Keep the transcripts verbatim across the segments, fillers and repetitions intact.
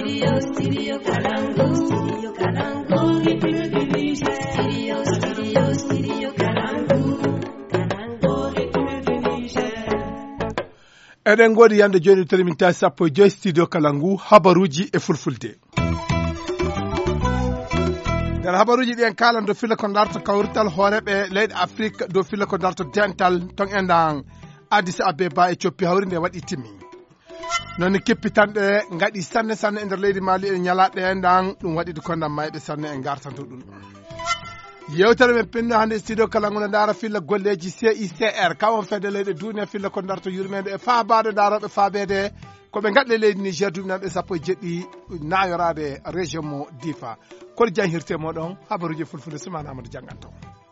studio, studio Kalangu, studio Kalangu, studio, studio, studio Kalangu, Kalangu, eɗen godi yande joni terminta sappo e joyi studio Kalangu habaruji e fulfulde. nder habaruji ɗi en kalan do fila ko darto kawrital hooreɓe leyɗe Afrique do fila ko darto dental ton endan Addis Abeba e Ethiopie hawrinde waɗi timmi non keppitanɗe gaɗi sanne sanne e nder leydi Mali e ñalaɗe endan ɗum waɗi de kondam mayɓe sanne en gartanto ɗum yewtere men pinno hande studio Kalangu ne dara filla golleji C I C R kawon fede leyɗe duniya filla ko darto yurmede e faabade daroɓe faabede koɓe gaɗle leydi Niger dumnanɓe sappo e jeɗɗi nayorade région mo Difa kol jahirte moɗon habaruji fulfulde Soumana Amadou Dianganto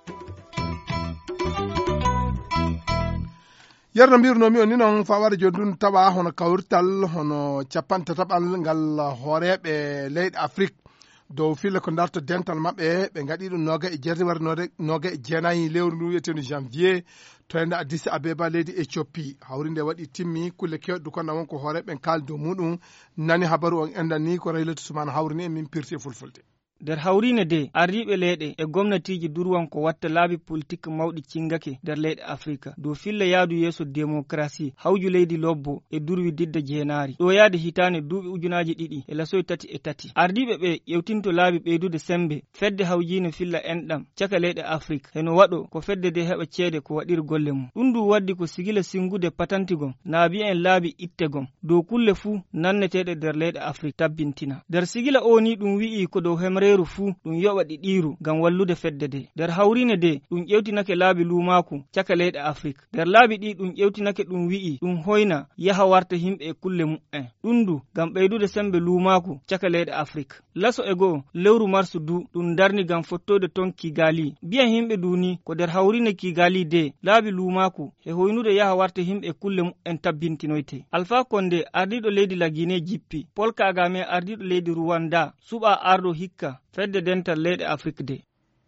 yerno mbirnomi on ni noon fawade joni tawa hono kawrital hono capantataɓal ngal hooreɓe leyɗe Afrique dow fille ko darto dental maɓɓe ɓe gaɗi ɗum noga e jeerde wara noga e jeenayi lewru ndu wiyeteno janvier to ende Addis Abeba leydi Ethiopie hawrinde waɗi timmi kulle kewɗe kono wonko hooreɓe kaali dow muɗum nani habaru on endan ni ko raylatu Soumana hawrini e min pirti e fulfulde nder hawrine de ardiɓe leyɗe e gomnatiji durwanko watta laabi politique mawɗi cingake nder leyɗe afrique dow filla yaadu yeeso démocratie hawju leydi lobbo e durwi didda jeenaari ɗo yaade hitane duuɓi ujunaji ɗiɗi e lasoy tati e tati ardiɓe ɓe ƴewtinto laabi ɓeydude sembe fedde hawjine filla enɗam caka leyɗe afrique heno waɗo ko fedde de heɓa ceede ko waɗir golle mum ɗum ndu waddi ko sigila singude patantigom naabi en laabi ittegom dow kulle fuu nanneteɗe nder leyɗe afrique tabbintina nder sigila o ni ɗum wi'i ko dow hemre reeru fuu ɗum yoɓa ɗi ɗiiru ngam wallude fedde de nder hawrine de ɗum ƴewtinake laabi luumaku caka leyɗe afrique nder laabi ɗi ɗum ƴewtinake ɗum wi'i ɗum hoyna yaha warta himɓe e kulle mu'en ɗum ndu ngam ɓeydude sembe luumaku caka leyɗe afrique laso e goo lewru marsu du ɗum darni ngam fottode ton kigali biyan himɓe duni ko nder hawrine kigali de laabi luumaku e hoynude yaha warta himɓe e kulle mu'en tabbintinoyte alpha konde ardiɗo leydi la guinée jippi paul kagame ardiɗo leydi rwanda suɓa arɗo hikka fedde dental leyɗe afrique de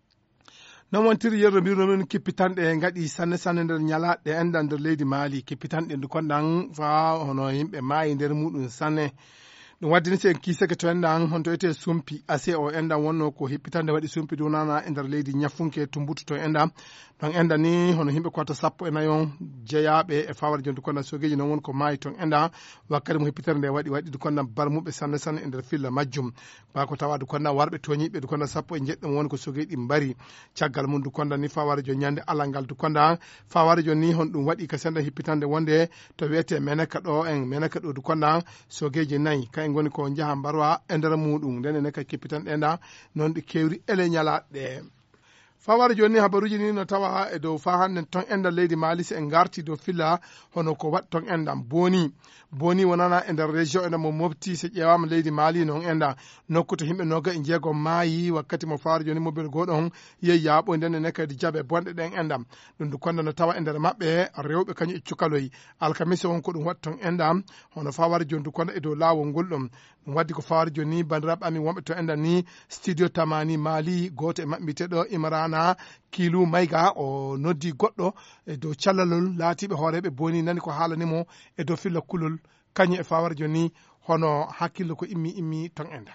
non wontiri yerro mbirno men kippitanɗe gaɗi sanne sanne nder ñalaɗe endan nder leydi Mali kippitanɗe ndu konɗan fa hono yimɓe maayi nder muɗum sanne ɗum waddini si en kiisake to endan honto ete sumpi ase o endan wonno ko hippitande waɗi sumpi dunana e nder leydi ñaffunke tumbutu to endan ɗon enda ni hono yimɓe kota sappo e nayon jeeyaɓe e fawade jonde konɗan sogeji non woni ko maayi ton endan wakkati mo hippitere nde waɗi waɗi du konɗan barmuɓe sanne sanne e nder filla majjum ba ko tawade konɗan warɓe toñiɓe du konɗan sappo e jeɗɗum woni ko sogeji ɗi mbari caggal mum du konɗan ni fawade joni ñande alal ngal du konɗan fawade joni ni hon ɗum waɗi ka senda hippitande wonde to wiyete meneka ɗo en meneka ɗo du konɗan sogeji nayyi kay goni ko jaha mbarwa e nder muɗum nden ene ka kippitan ɗenda noon ɗi kewri ele ñalaɗe fawade joni habaruji ni no tawa e dow fa hande ton endal leydi Mali si en garti dow filla hono ko wat ton endam boni boni wonana e nder région ena mo mofti so ƴewama leydi Mali non enda nokku to himɓe noga e jeegom maayi wakkati mo fawade joni mobile goɗon yeyi yaaɓo nden ene kadi jaabe bonɗe ɗen endam ɗum du konda no tawa e nder maɓɓe rewɓe kañum e cukaloy alkamisa won ko ɗum wat ton endam hono fawade joni du konda e dow lawol ngol ɗum ɗum waddi ko fawade joni ni bandiraɓe amin wonɓe to endan ni studio tamani Mali goto e maɓɓiteɗo Imrana kilu mayga o noddi goɗɗo e dow callalol laatiɓe hooreɓe boni nani ko haalanimo e dow filla kulol kañum e fawade joni hono hakkille ko immi immi ton enda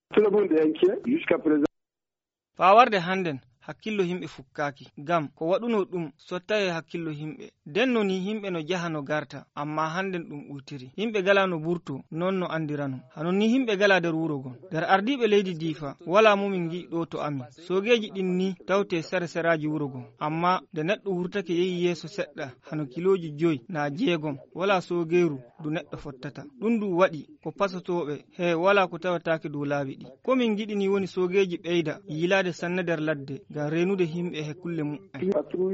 fawarde hannden hakkillo himɓe fukkaki gam ko waɗuno ɗum sotta e hakkillo himɓe denno ni himɓe no jaha no garta amma hannden ɗum ɓurtiri yimɓe gala no ɓurto non no andirano hanon ni himɓe gala nder wuro gon nder ardiɓe leydi Difa wala mumin gi ɗo to amin sogeji ɗin ni tawte sere seraji wuro gon amma nde neɗɗo wurtake yehi yeeso seɗɗa hano kiloji joyi na jeegom wala sogeru du neɗɗo fottata ɗum du waɗi ko pasotoɓe he wala ko tawatake dow laabi ɗi komin giɗi ni woni sogeji ɓeyda yilade sanne nder ladde ngam renude himɓe e kulle mu'en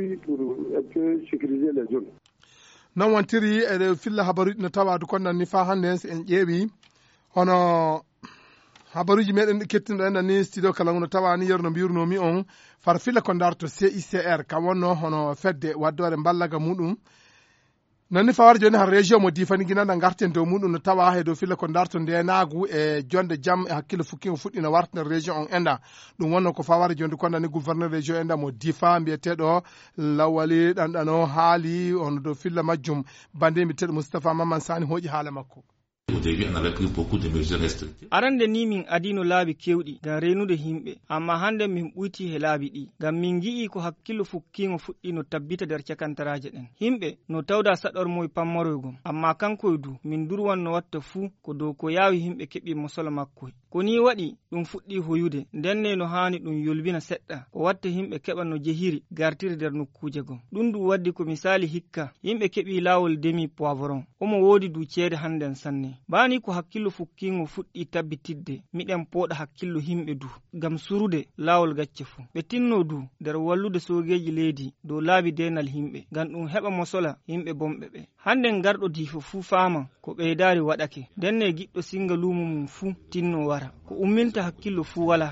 non wontiri e filla habaruji no tawadu konɗan ni fa hande so en ƴeewi hono habaruji meɗen ɗi kettinoɗo enɗan ni studio Kalangu no tawa ni yerno mbirnomi on far filla ko darto C I C R kam wonno hono fedde waddore ballaga muɗum nonni fawade joni har région mo Difani guinana garten dow muɗum no tawa he dow filla ko darto ndenagu e jonde jaam e hakkille fukkimo fuɗɗi no warta nder région on enda ɗum wonno ko fawade joni kondani gouverneur région enda mo Difa mbiyeteɗo Lawali ɗanɗano haali on dow filla majjum bande mbiyeteɗo Moustapha Maman Sani hoƴi haala makko arande ni min adino laabi kewɗi ngam renude himɓe, amma hande min ɓuyti he laabi ɗi ngam min gi'i ko hakkillo fukkingo fuɗɗi no tabbita nder cakantaraje ɗen. Himɓe no tawda saɗormoy pammoroygom, amma kankoy du min durwan no watta fuu ko dow ko yawi himɓe keɓi mo solo makkoy. Ko ni waɗi ɗum fuɗɗi hoyude, ndenne no hani ɗum yolbina seɗɗa ko watta himɓe keɓa no jehiri gartiri nder nokkuje gom. Ɗum du waddi ko misali hikka yimɓe keɓi lawol demi poivron, omo wodi du ceede handen sanne. Bani ko hakkillo fukkingo fuɗɗi tabbitidde, miɗen pooɗa hakkillo himɓe du ngam surude lawol gacce fu. Ɓe tinno du nder wallude sogeji leydi dow laabi denal himɓe ngam ɗum heɓa mosola yimɓe bomɓe ɓe. Handen garɗo difo fu fama ko ɓeydari waɗake, ndenne giɗɗo singa lumo mum fu tinno wara, ko umminta hakkillo fu wala.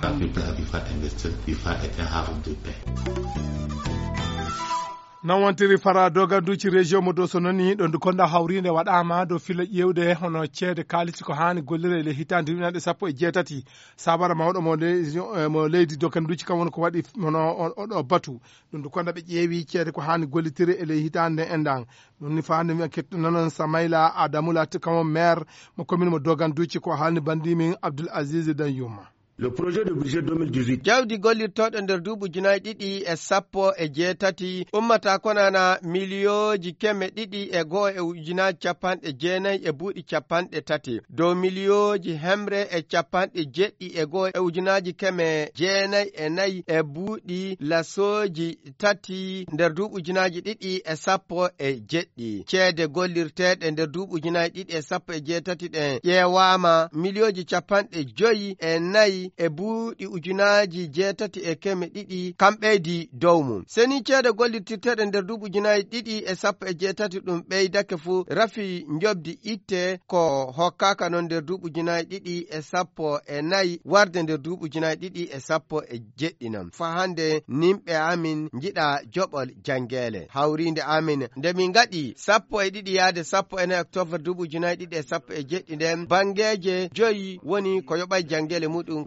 nan wontiri fara doganduci région mo dow so noni ɗo ndu konda hawrinde waɗama dow filo ƴewde hono ceede kalisi ko hani gollire le hitande winande sappo e jeetati sabara mawɗo mo mo leydi doganduci kam woni ko waɗi hono oɗo batu ɗum ndu konda ɓe ƴeewi ceede ko hani gollitire e le hitande endan ɗum ni fa hande mi ketto nonon Samaila Adamou kamo maire mo commune mo doganduci ko halni bandimin Abdoul Aziz Danyuma. Le projet de budget deux mille dix-huit jawdi gollirtoɗo nder duuɓi junayi ɗiɗi e sappo e jeetati ummata konana miliyoji keme ɗiɗi e goho e ujunaji capanɗe jeenayi e buuɗi capanɗe tati dow miliyoji hemre e capanɗe jeɗɗi e goho e ujunaji keme jeenayi e nayi e buuɗi lasoji tati nder duuɓi ujunaji ɗiɗi e sappo e jeɗɗi. Ceede gollirteɗe nder duuɓi ujunaji ɗiɗi e sappo e jeetati ɗe ƴeewama miliyoji capanɗe joyi e nayi e buuɗi ujunaji jeetati e keme ɗiɗi kam ɓeydi dow mum. Seni ceede gollirtirteɗe nder duuɓi ujunaji ɗiɗi e sappo e jeetati ɗum ɓeydake fu rafi njobdi itte ko hokkaka non nder duuɓi ujunaji ɗiɗi e sappo e nayi warde nder duuɓi ujunaji ɗiɗi e sappo e jeɗɗinam. Fa hande nimɓe amin jiɗa joɓol jangele hawrinde amin nde min gaɗi sappo e ɗiɗi yaade sappo e nayi octobre duuɓi ujunaji ɗiɗi e sappo e jeɗɗi nden bangeje joyi woni ko yoɓay jangele muɗum.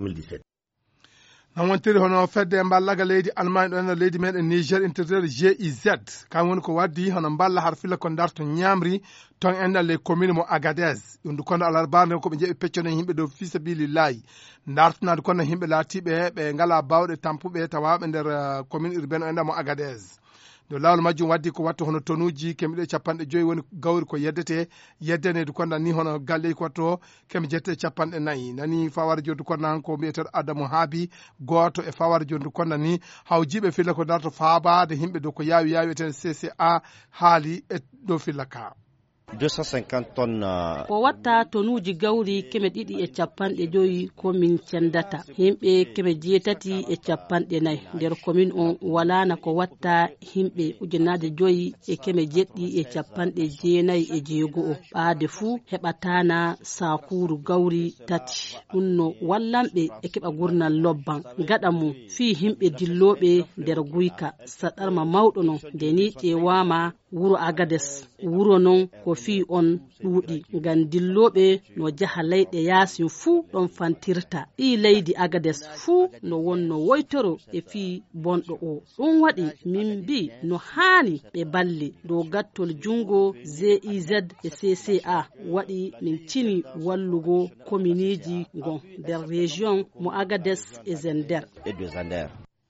nan wontiri hono fedde mballaga leydi Allemagne ɗo ena leydi meɗen Niger intérieur G I Z kam woni ko waddi hono mballa har filla ko darto ñamri ton endal le commune mo Agadez ɗum ndu kono alarbarde ko ɓe jeeɓi pecconen yimɓe dow fisabilillahi dartunade kono yimɓe laatiɓe ɓe ngala bawɗe tampuɓe tawaɓe nder commune urbaine o enda mo Agadez. do lawol majjum waddi ko watto hono tonuji kemɗe capanɗe joyi woni gawri ko yeddete yeddene du konda ni hono galle ko watto kemi jette capanɗe nayyi nani fawara joddu konda ko mbiyeteɗo Adamu Haabi goto e fawara joddu konda ni hawjiɓe filla ko darto faabade himɓe dow ko yawi yawi eten C C A haali e dow filla ka deux cent cinquante tonnes ko watta tonuji gawri keme ɗiɗi e capanɗe joyi komin cendata himɓe keme jeetati e capanɗe nayi nder commune on walana ko watta himɓe ujunaje joyi e keme jeɗɗi e capanɗe jeenayi e jeego o ɓaade fuu heɓatana sakuru gawri tati ɗum no wallanɓe e keɓa gurnal lobban gaɗa mum fi himɓe dilloɓe nder guyka saɗarma mawɗo non nde ni ƴewama wuro Agades wuro non ko fi on ɗuuɗi ngam dilloɓe no jaha leyɗe yaasin fuu ɗon fantirta ɗi leydi Agades fuu no wonno woytoro e fi bonɗo o ɗum waɗi min mbi no haani ɓe balle dow gattol jungo G I Z e C C A waɗi min cini wallugo communeji gon nder région mo Agades e Zender et de Zander.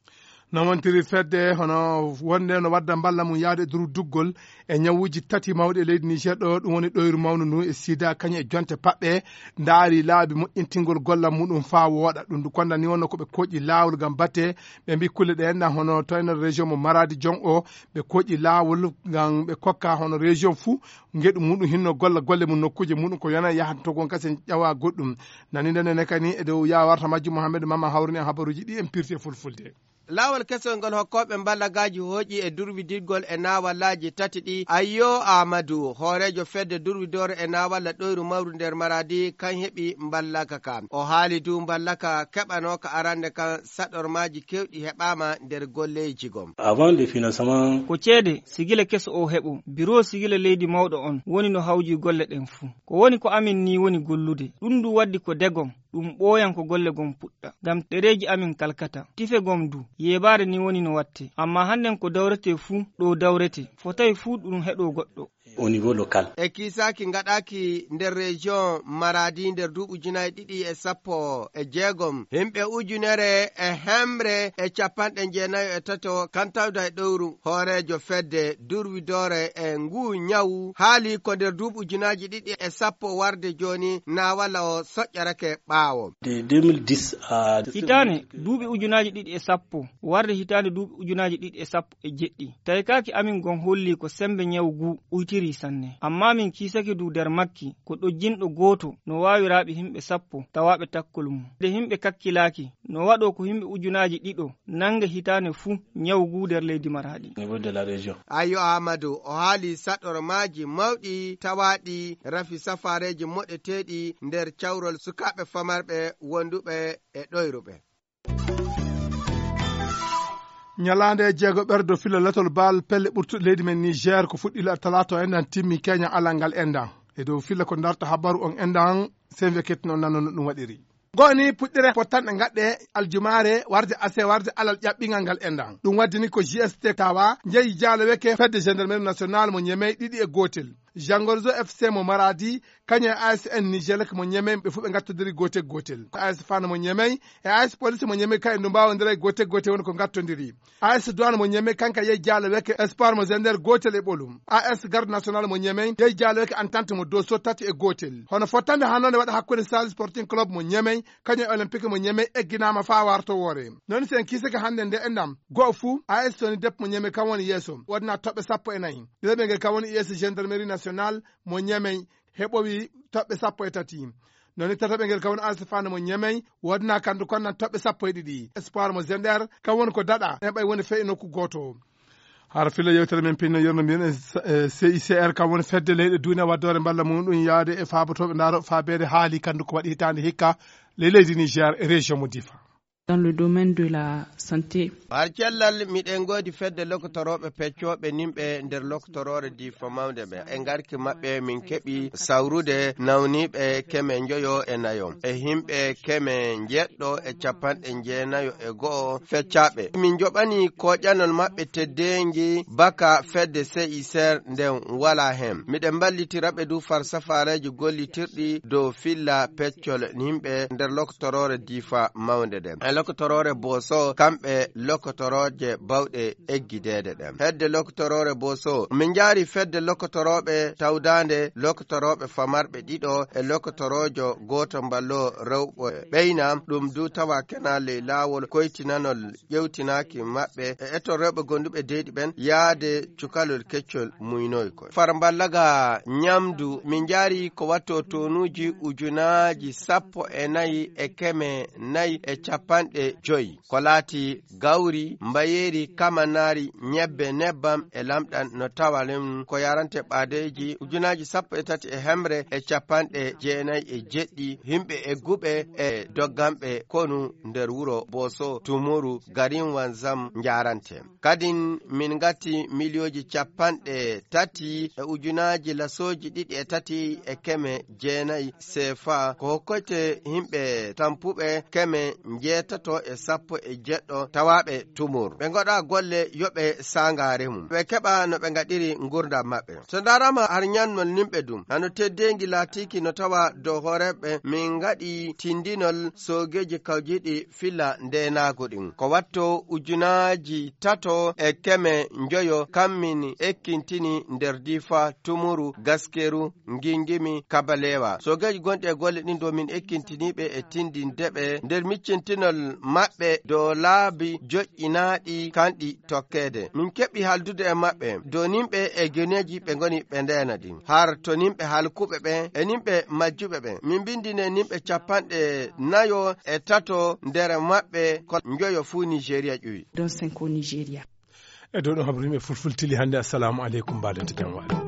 no wontiri fedde hono wonde no wadda mballa mum yaade duru duggol e ñawuji tati mawɗi e leydi Niger ɗo ɗum woni ɗoyru mawnu nu e sida kañum e jonte paɓɓe ndaari laabi moƴƴintingol golla muɗum fa wooɗa ɗum ndu konda ni wonno koɓe koƴƴi laawol ngam batte ɓe mbi kulle ɗe enna hono to enen région mo Maradi jon o ɓe koƴƴi laawol ngam ɓe kokka hono région fuu ngeɗu muɗum hinno golla golle mum nokkuje muɗum ko yana yahat to gon kasi ƴawa goɗɗum nani ndene kani e dow ya warta majju Mouhamadou Mama hawrini e habaruji ɗi en pirti e fulfulde. Lawol kesol ngol hokkoɓe mballagaji hooƴi e durwidirgol e nawallaji tati ɗi Ayyo Amadou hoorejo fedde durwidore e nawalla ɗoyru mawru nder Maradi kan heɓi mballaka ka o haali du mballaka keɓano ka arande kan saɗormaji kewɗi heɓama nder golleji gom. Avant le financement ko ceede sigile keso o heɓo biro sigile leydi mawɗo on woni no hawji golle ɗen fuu ko woni ko amin ni woni gollude ɗum du waddi ko degom ɗum ɓooyan ko golle gom puɗɗa ngam ɗereji amin kalkata tife gom du yeɓare ni woni no watte amma hannden ko dawrete fuu ɗo dawrete fotawi fuu ɗum heɗo goɗɗo au niveau local. E kisaki ngaɗaki nder région Maradi nder duuɓi ujunaje ɗiɗi e sappo e jeegom himɓe ujunere e hemre e capanɗe jeenayo e tato kantawda e ɗowru hoorejo fedde durwidore e ngu nyawu haali ko nder duuɓi ujunaji ɗiɗi e sappo warde joni na walla o soƴƴarake ɓaawo. De deux mille dix à hitane duuɓi ujunaji ɗiɗi e sappo warde hitande duuɓi ujunaji ɗiɗi e sappo e jeɗɗi tawi kaki amin gon holli ko sembe nyawgu uytiri sanne amma min kisaki du nder makki ko ɗojjinɗo goto no wawiraɓe himɓe sappo tawaɓe takkol mum de himɓe kakkilaki no waɗo ko himɓe ujunaji ɗiɗo nanga hitane fuu nyawgu nder leydi Maradi au niveau de la région. Ayo Amadou o haali saɗormaji mawɗi tawaɗi rafi safareji moɗeteɗi nder cawrol sukaɓe famarɓe wonduɓe e ɗoyruɓe. ñalande jeego ɓerdo fila latol bal pelle ɓurtuɗe leydi men Niger ko fuɗɗila talato endan timmi Kenya alal ngal endan e dow fila ko darta habaru on endan sembe kettino nano no ɗum waɗiri goni puɗɗire pottanɗe gaɗɗe aljumare warde ase warde alal ƴaɓɓingal ngal endan ɗum waddini ko J S T tawa jeeyi jaalo weke fedde gendarmerie national mo ñemey ɗiɗi e gotel Jangorzo F C mo Maradi kañum e A S N Nigelek mo ñemey ɓe fu ɓe gattodiri gotel gotel A S Fana mo ñemey e A S Police mo ñemey kay ndu mbawodira gotel gotel woni ko gattodiri A S Douane mo ñemey kanka yeyi jaalo weke Espoir mo Zender gotel e ɓolum A S Garde national mo ñemey yeyi jaalo weke Entente mo Dosso tati e gotel hono fottande hannode waɗa hakkude Sal Sporting Club mo ñemey kañum e Olympique mo ñemey egginama fa warto woore non sen kisake hande nde endam go fuu A S Soni Dep mo ñemey kam woni yeeso wodna toɓɓe sappo e nayyi ɗiɗaɓe ngel kam woni yeeso gendarmerie national mo ñemey heɓowi toɓɓe sappo e tati noni tataɓe ngel kam woni Alsifane mo ñemey wodna kandu konnan toɓɓe sappo e ɗiɗi Espoir mo Zender kam woni ko daɗa heɓay woni feyi nokku goto har fila yewtere men pinno yorno mbiyen e C I C R kam woni fedde leyɗe duniya waddore balla muɗum yaade e faabotoɓe daaro faabede haali kandu ko waɗi hitande hikka le leydi Niger e région mo Difa. Dans le domaine de la santé. Har cellal miɗen godi fedde lokotoroɓe peccoɓe nimɓe nder lokotorore Difa mawde ɓe e garki maɓɓe min keɓi sawrude nawniɓe keme joyo e nayo e himɓe keme jeɗɗo e capanɗe jeenayo e go'o feccaɓe min joɓani koƴanol maɓɓe teddengi baka fedde C I C R nden wala hen miɗen ballitiraɓe du far safareji gollitirɗi dow filla peccol himɓe nder lokotorore Difa mawde ɗen lokotorore Boso kamɓe lokotoroje bawɗe eggidede ɗen hedde lokotorore Boso min jaari fedde lokotoroɓe tawdande lokotoroɓe famarɓe ɗiɗo e lokotorojo goto mballo rewɓe ɓeyna ɗum du tawa kenale lawol koytinanol ƴewtinaki maɓɓe e eto rewɓe gonduɓe deyɗi ɓen yaade cukalol keccol muynoy koy far mballaga nyamdu min jaari ko watto tonuji ujunaji sappo e nayi e keme nayi e capan e joyi ko laati gawri mbayeri kamanari nyebbe nebbam e lamɗan no tawalem ko yarante ɓaadeji ujunaji sappo e tati e hemre e capanɗe jeenayi e jeɗɗi himɓe e guɓe e doggamɓe konu nder wuro Boso Tumuru garin Wanzam jarante kadin min gatti milioji capanɗe tati e ujunaji lasoji ɗiɗi e tati e keme jeenayi sefa ko hokkoyte himɓe tampuɓe keme jeeta to e sappo e jeɗɗo tawaɓe Tumur ɓe goɗa golle yoɓe sangare mum ɓe keɓa no ɓe gaɗiri gurdam maɓɓe so darama har nyannol nimɓe dum hano teddengi latiki no tawa dow horeɓe min gaɗi tindinol sogeji kawjiɗi filla ndenago ɗin ko watto ujunaji tato e keme njoyo kammin ekkintini nder Difa Tumuru Gaskeru Ngingimi Kabalewa sogeji gonɗi e golle ɗin do min ekkintiniɓe e tindindeɓe nder miccintinol maɓɓe do laabi joƴƴinaɗi kanɗi tokkede min keɓi haldude e maɓɓe do nimɓe e geneji ɓe goni ɓe ndena ɗin har to nimɓe halkuɓe ɓe e nimɓe majjuɓe ɓe min bindine nimɓe capanɗe nayo e tato nder maɓɓe ko njoyo fu Nigeria ƴuwi don cinq au Nigeria e dow ɗon habaru yimɓe fulfultili hannde assalamu aleykum mbaɗen to jam waɗa